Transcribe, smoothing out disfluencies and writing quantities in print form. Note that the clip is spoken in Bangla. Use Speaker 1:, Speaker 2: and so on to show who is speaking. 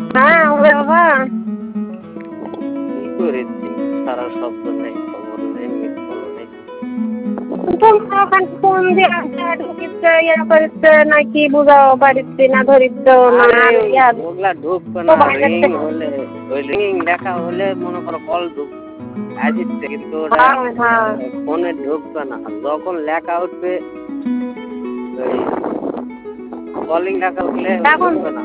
Speaker 1: হ্যাঁ ওরে বাবা,
Speaker 2: কি করেছি? সারা শব্দ নেই, খবর নেই, মিস কল নেই।
Speaker 1: তোমরা ওখানে ফোন দিয়ে ঢুকিচ্ছে ইয়া করিচ্ছে নাকি বুঝাও পারিচ্ছে না ধরিচ্ছে না
Speaker 2: ওগুলা ঢুকবে না, রিং হলে ওই রিং লেখা হলে মনে করো কল ঢুক আসছে, কিন্তু ওটা ফোনে ঢুকবে না। যখন লেখা উঠবে ওই কলিং লেখা উঠলে ঢুকবে না।